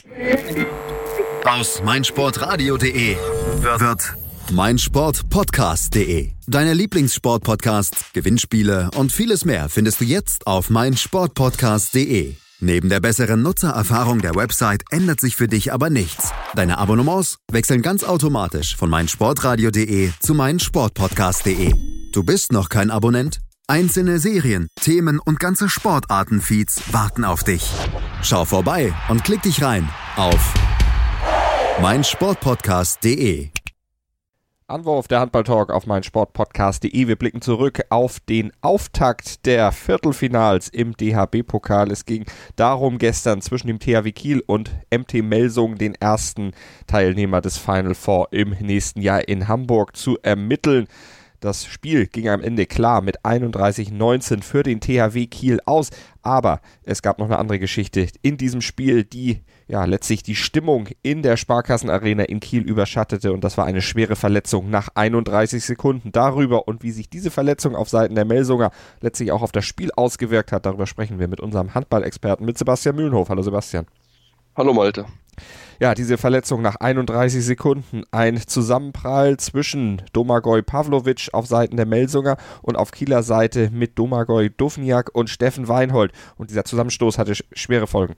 Aus meinsportradio.de wird meinsportpodcast.de. Deine Lieblingssportpodcasts, Gewinnspiele und vieles mehr findest du jetzt auf meinsportpodcast.de. Neben der besseren Nutzererfahrung der Website ändert sich für dich aber nichts. Deine Abonnements wechseln ganz automatisch von meinsportradio.de zu meinsportpodcast.de. Du bist noch kein Abonnent? Einzelne Serien, Themen und ganze Sportarten-Feeds warten auf dich. Schau vorbei und klick dich rein auf meinsportpodcast.de. Anwurf, der Handball-Talk auf meinsportpodcast.de. Wir blicken zurück auf den Auftakt der Viertelfinals im DHB-Pokal. Es ging darum, gestern zwischen dem THW Kiel und MT Melsungen den ersten Teilnehmer des Final Four im nächsten Jahr in Hamburg zu ermitteln. Das Spiel ging am Ende klar mit 31-19 für den THW Kiel aus, aber es gab noch eine andere Geschichte in diesem Spiel, die letztlich die Stimmung in der Sparkassenarena in Kiel überschattete, und das war eine schwere Verletzung nach 31 Sekunden. Darüber und wie sich diese Verletzung auf Seiten der Melsunger letztlich auch auf das Spiel ausgewirkt hat, darüber sprechen wir mit unserem Handballexperten, mit Sebastian Mühlenhof. Hallo Sebastian. Hallo Malte. Ja, diese Verletzung nach 31 Sekunden, ein Zusammenprall zwischen Domagoj Pavlovic auf Seiten der Melsunger und auf Kieler Seite mit Domagoj Duvniak und Steffen Weinhold. Und dieser Zusammenstoß hatte schwere Folgen.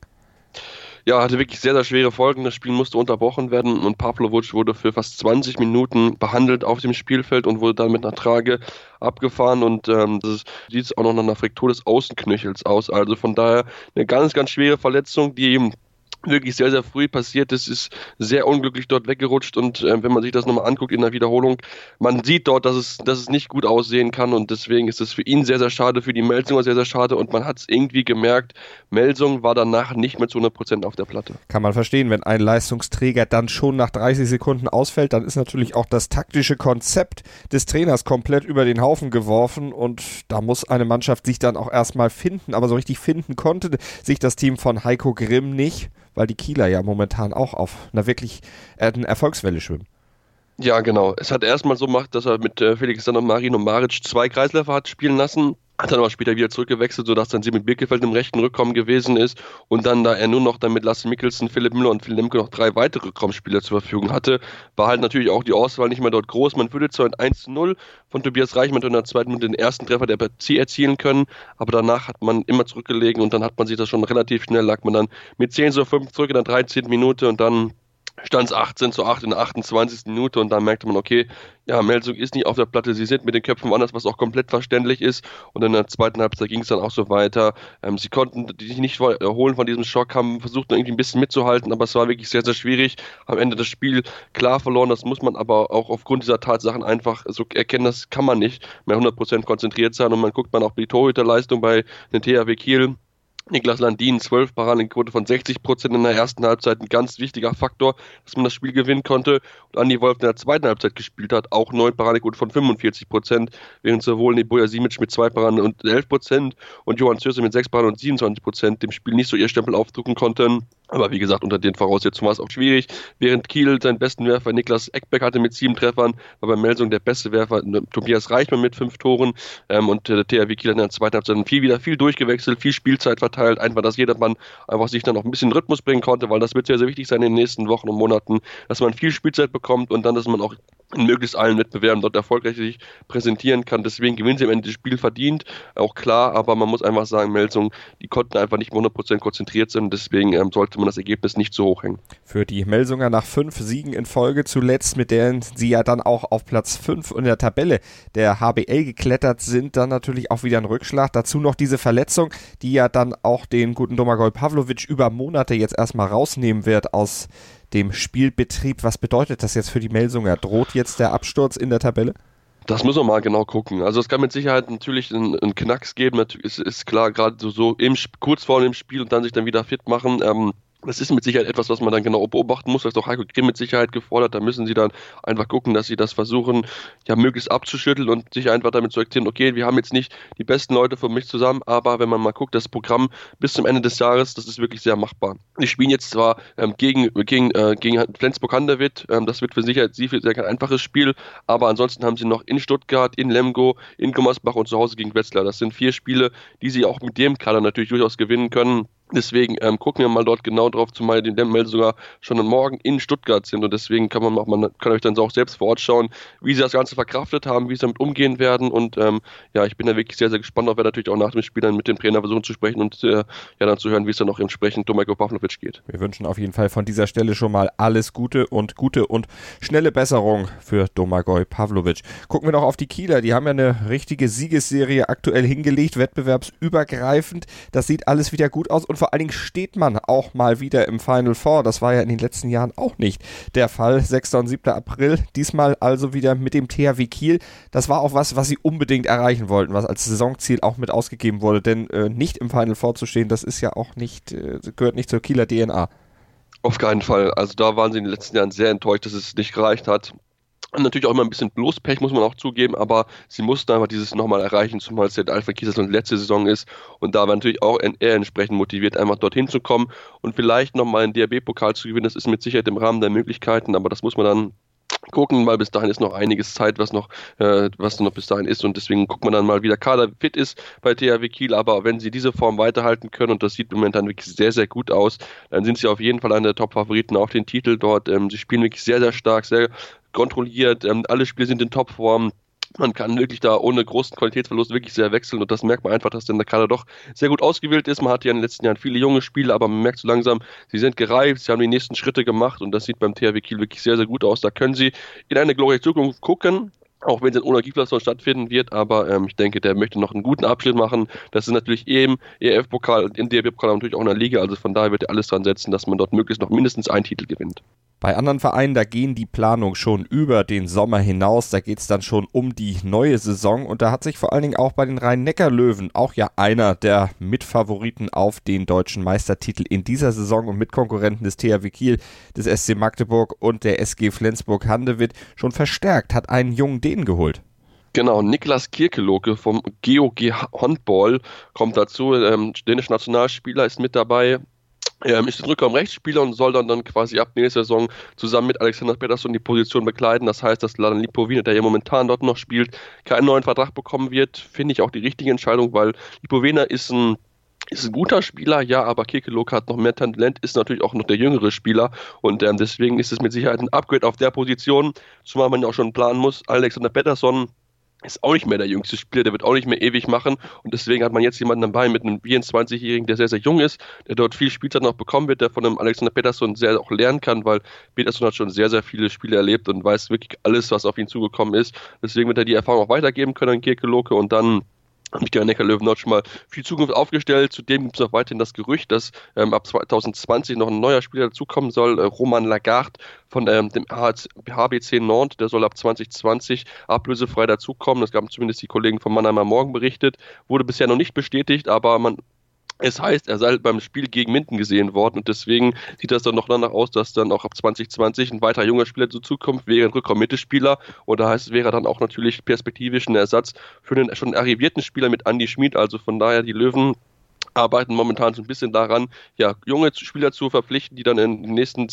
Ja, hatte wirklich sehr, sehr schwere Folgen. Das Spiel musste unterbrochen werden und Pavlovic wurde für fast 20 Minuten behandelt auf dem Spielfeld und wurde dann mit einer Trage abgefahren, und das sieht auch noch nach einer Fraktur des Außenknöchels aus. Also von daher eine ganz, ganz schwere Verletzung, die wirklich sehr, sehr früh passiert. Es ist sehr unglücklich dort weggerutscht, und wenn man sich das nochmal anguckt in der Wiederholung, man sieht dort, dass es nicht gut aussehen kann, und deswegen ist es für ihn sehr, sehr schade, für die Melsunger sehr, sehr schade, und man hat es irgendwie gemerkt, Melsung war danach nicht mehr zu 100% auf der Platte. Kann man verstehen, wenn ein Leistungsträger dann schon nach 30 Sekunden ausfällt, dann ist natürlich auch das taktische Konzept des Trainers komplett über den Haufen geworfen, und da muss eine Mannschaft sich dann auch erstmal finden, aber so richtig finden konnte sich das Team von Heiko Grimm nicht, weil die Kieler ja momentan auch auf einer wirklich Erfolgswelle schwimmen. Ja, genau. Es hat erstmal so gemacht, dass er mit Felix Marin und Maric 2 Kreisläufer hat spielen lassen, hat dann aber später wieder zurückgewechselt, sodass dann Simon Birkefeld im rechten Rückraum gewesen ist, und dann, da er nur noch dann mit Lasse Mikkelsen, Philipp Müller und Phil Lemke noch 3 weitere Rückraumspieler zur Verfügung hatte, war halt natürlich auch die Auswahl nicht mehr dort groß. Man würde zwar ein 1-0 von Tobias Reichmann in der zweiten Minute den ersten Treffer der Partie erzielen können, aber danach hat man immer zurückgelegen, und dann hat man sich das schon relativ schnell, lag man dann mit 10:5 zurück in der 13. Minute, und dann stand es 18:8 in der 28. Minute, und dann merkte man, okay, ja, Melsung ist nicht auf der Platte, sie sind mit den Köpfen woanders, was auch komplett verständlich ist, und in der zweiten Halbzeit ging es dann auch so weiter. Sie konnten sich nicht erholen von diesem Schock, haben versucht, irgendwie ein bisschen mitzuhalten, aber es war wirklich sehr, sehr schwierig. Am Ende das Spiel klar verloren, das muss man aber auch aufgrund dieser Tatsachen einfach so erkennen, das kann man nicht mehr 100% konzentriert sein, und man guckt man auch die Torhüterleistung bei den THW Kiel. Niklas Landin, 12 Paradenquote von 60% in der ersten Halbzeit, ein ganz wichtiger Faktor, dass man das Spiel gewinnen konnte. Und Andi Wolf, der in der zweiten Halbzeit gespielt hat, auch 9 Paradenquote von 45%, während sowohl Neboja Simic mit 2 Paraden und 11% und Johann Zürse mit 6 Paraden und 27% dem Spiel nicht so ihr Stempel aufdrücken konnten. Aber wie gesagt, unter den Voraussetzungen war es auch schwierig. Während Kiel seinen besten Werfer Niklas Eckbeck hatte mit 7 Treffern, war bei Melsung der beste Werfer Tobias Reichmann mit 5 Toren. Und der THW Kiel hat in der zweiten Halbzeit viel durchgewechselt, viel Spielzeit verteilt. Einfach, dass jedermann einfach sich dann noch ein bisschen Rhythmus bringen konnte, weil das wird sehr, sehr wichtig sein in den nächsten Wochen und Monaten, dass man viel Spielzeit bekommt und dann, dass man auch in möglichst allen Wettbewerben dort erfolgreich sich präsentieren kann. Deswegen gewinnen sie am Ende das Spiel verdient, auch klar, aber man muss einfach sagen, Melsung, die konnten einfach nicht mehr 100% konzentriert sein, deswegen sollte man das Ergebnis nicht so hoch hängen. Für die Melsunger nach 5 Siegen in Folge zuletzt, mit denen sie ja dann auch auf Platz 5 in der Tabelle der HBL geklettert sind, dann natürlich auch wieder ein Rückschlag. Dazu noch diese Verletzung, die ja dann auch den guten Domagoj Pavlovic über Monate jetzt erstmal rausnehmen wird aus dem Spielbetrieb. Was bedeutet das jetzt für die Melsunger? Droht jetzt der Absturz in der Tabelle? Das müssen wir mal genau gucken. Also es kann mit Sicherheit natürlich einen Knacks geben. Natürlich ist klar, gerade so kurz vor dem Spiel und dann sich dann wieder fit machen. Das ist mit Sicherheit etwas, was man dann genau beobachten muss. Das ist auch Heiko Grimm mit Sicherheit gefordert. Da müssen sie dann einfach gucken, dass sie das versuchen, ja, möglichst abzuschütteln und sich einfach damit zu erklären, okay, wir haben jetzt nicht die besten Leute für mich zusammen, aber wenn man mal guckt, das Programm bis zum Ende des Jahres, das ist wirklich sehr machbar. Die spielen jetzt zwar gegen Flensburg-Handewitt, das wird für Sicherheit sehr kein einfaches Spiel, aber ansonsten haben sie noch in Stuttgart, in Lemgo, in Gummersbach und zu Hause gegen Wetzlar. Das sind 4 Spiele, die sie auch mit dem Kader natürlich durchaus gewinnen können. Deswegen gucken wir mal dort genau drauf, zumal die Meldungen sogar schon morgen in Stuttgart sind und deswegen kann euch dann auch selbst vor Ort schauen, wie sie das Ganze verkraftet haben, wie sie damit umgehen werden und ich bin da wirklich sehr, sehr gespannt, werde natürlich auch nach dem Spiel dann mit dem Trainer versuchen zu sprechen und dann zu hören, wie es dann auch entsprechend Domagoj Pavlovic geht. Wir wünschen auf jeden Fall von dieser Stelle schon mal alles Gute und schnelle Besserung für Domagoj Pavlovic. Gucken wir noch auf die Kieler, die haben ja eine richtige Siegesserie aktuell hingelegt, wettbewerbsübergreifend, das sieht alles wieder gut aus und vor allen Dingen steht man auch mal wieder im Final Four. Das war ja in den letzten Jahren auch nicht der Fall. 6. und 7. April, diesmal also wieder mit dem THW Kiel. Das war auch was sie unbedingt erreichen wollten, was als Saisonziel auch mit ausgegeben wurde. Denn nicht im Final Four zu stehen, das ist ja auch nicht, gehört nicht zur Kieler DNA. Auf keinen Fall. Also da waren sie in den letzten Jahren sehr enttäuscht, dass es nicht gereicht hat. Und natürlich auch immer ein bisschen Lospech, muss man auch zugeben, aber sie mussten einfach dieses nochmal erreichen, zumal es der Alfred Kiesler letzte Saison ist und da war natürlich auch eher entsprechend motiviert, einfach dorthin zu kommen und vielleicht nochmal einen DHB-Pokal zu gewinnen, das ist mit Sicherheit im Rahmen der Möglichkeiten, aber das muss man dann gucken, weil bis dahin ist noch einiges Zeit, was noch bis dahin ist und deswegen guckt man dann mal, wie der Kader fit ist bei THW Kiel, aber wenn sie diese Form weiterhalten können und das sieht momentan wirklich sehr, sehr gut aus, dann sind sie auf jeden Fall einer der Top-Favoriten auf den Titel dort. Sie spielen wirklich sehr, sehr stark, sehr kontrolliert, alle Spiele sind in Topform. Man kann wirklich da ohne großen Qualitätsverlust wirklich sehr wechseln und das merkt man einfach, dass der Kader doch sehr gut ausgewählt ist. Man hatte ja in den letzten Jahren viele junge Spieler, aber man merkt so langsam, sie sind gereift, sie haben die nächsten Schritte gemacht und das sieht beim THW Kiel wirklich sehr, sehr gut aus. Da können sie in eine glorreiche Zukunft gucken. Auch wenn es in Ona Gislason stattfinden wird, aber ich denke, der möchte noch einen guten Abschnitt machen. Das ist natürlich im ERF-Pokal, im DHB-Pokal natürlich auch in der Liga, also von daher wird er alles dran setzen, dass man dort möglichst noch mindestens einen Titel gewinnt. Bei anderen Vereinen, da gehen die Planungen schon über den Sommer hinaus, da geht es dann schon um die neue Saison und da hat sich vor allen Dingen auch bei den Rhein-Neckar-Löwen, auch ja einer der Mitfavoriten auf den deutschen Meistertitel in dieser Saison und Mitkonkurrenten des THW Kiel, des SC Magdeburg und der SG Flensburg-Handewitt schon verstärkt, hat einen jungen Dänen geholt. Genau, Niklas Kirkeloke vom GOG Handball kommt dazu, dänischer Nationalspieler ist mit dabei. Ist ein Rückraum-Rechtsspieler und soll dann quasi ab nächster Saison zusammen mit Alexander Pettersson die Position bekleiden. Das heißt, dass Ladan Lipovina, der ja momentan dort noch spielt, keinen neuen Vertrag bekommen wird. Finde ich auch die richtige Entscheidung, weil Lipovina ist ein guter Spieler, ja, aber Kirkeloke hat noch mehr Talent, ist natürlich auch noch der jüngere Spieler und deswegen ist es mit Sicherheit ein Upgrade auf der Position, zumal man ja auch schon planen muss, Alexander Pettersson ist auch nicht mehr der jüngste Spieler, der wird auch nicht mehr ewig machen und deswegen hat man jetzt jemanden dabei mit einem 24-Jährigen, der sehr, sehr jung ist, der dort viel Spielzeit noch bekommen wird, der von einem Alexander Pettersson sehr auch lernen kann, weil Pettersson hat schon sehr, sehr viele Spiele erlebt und weiß wirklich alles, was auf ihn zugekommen ist. Deswegen wird er die Erfahrung auch weitergeben können an Kirkeloke und dann haben die Rhein-Neckar-Löwen dort schon mal viel Zukunft aufgestellt. Zudem gibt es noch weiterhin das Gerücht, dass ab 2020 noch ein neuer Spieler dazukommen soll, Roman Lagarde von dem HBC Nantes, der soll ab 2020 ablösefrei dazukommen. Das haben zumindest die Kollegen von Mannheimer Morgen berichtet. Wurde bisher noch nicht bestätigt, aber es heißt, er sei beim Spiel gegen Minden gesehen worden und deswegen sieht das dann noch danach aus, dass dann auch ab 2020 ein weiterer junger Spieler dazukommt, wäre ein Rückraum-Mittelspieler und da heißt es, wäre dann auch natürlich perspektivisch ein Ersatz für den schon arrivierten Spieler mit Andi Schmid, also von daher die Löwen arbeiten momentan so ein bisschen daran, ja, junge Spieler zu verpflichten, die dann in den nächsten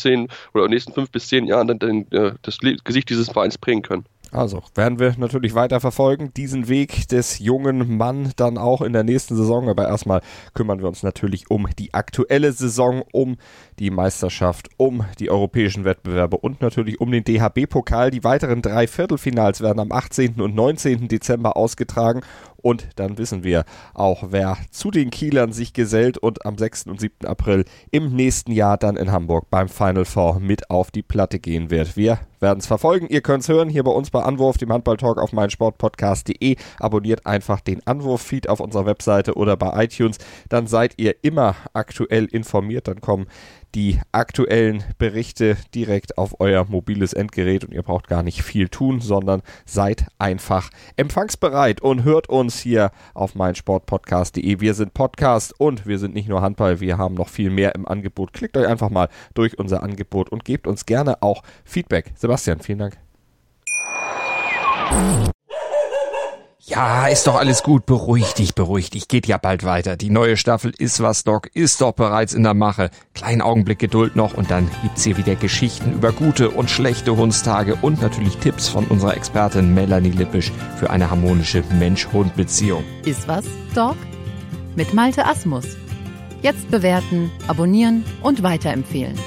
5 bis 10 Jahren dann das Gesicht dieses Vereins prägen können. Also werden wir natürlich weiter verfolgen, diesen Weg des jungen Mann dann auch in der nächsten Saison. Aber erstmal kümmern wir uns natürlich um die aktuelle Saison, um die Meisterschaft, um die europäischen Wettbewerbe und natürlich um den DHB-Pokal. Die weiteren 3 Viertelfinals werden am 18. und 19. Dezember ausgetragen. Und dann wissen wir auch, wer zu den Kielern sich gesellt und am 6. und 7. April im nächsten Jahr dann in Hamburg beim Final Four mit auf die Platte gehen wird. Wir werden es verfolgen. Ihr könnt es hören hier bei uns bei Anwurf, dem Handball-Talk auf meinsportpodcast.de. Abonniert einfach den Anwurf-Feed auf unserer Webseite oder bei iTunes. Dann seid ihr immer aktuell informiert. Dann kommen die aktuellen Berichte direkt auf euer mobiles Endgerät und ihr braucht gar nicht viel tun, sondern seid einfach empfangsbereit und hört uns hier auf meinsportpodcast.de. Wir sind Podcast und wir sind nicht nur Handball, wir haben noch viel mehr im Angebot. Klickt euch einfach mal durch unser Angebot und gebt uns gerne auch Feedback. Sebastian, vielen Dank. Ja, ist doch alles gut. Beruhig dich. Geht ja bald weiter. Die neue Staffel Ist was, Doc ist doch bereits in der Mache. Kleinen Augenblick Geduld noch und dann gibt's hier wieder Geschichten über gute und schlechte Hundstage und natürlich Tipps von unserer Expertin Melanie Lippisch für eine harmonische Mensch-Hund-Beziehung. Ist was, Doc? Mit Malte Asmus. Jetzt bewerten, abonnieren und weiterempfehlen.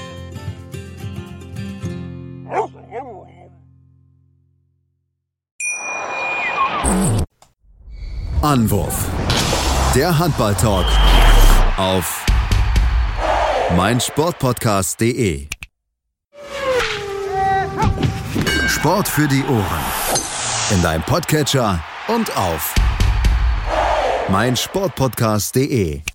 Anwurf. Der Handball-Talk auf meinsportpodcast.de. Sport für die Ohren. In deinem Podcatcher und auf meinsportpodcast.de.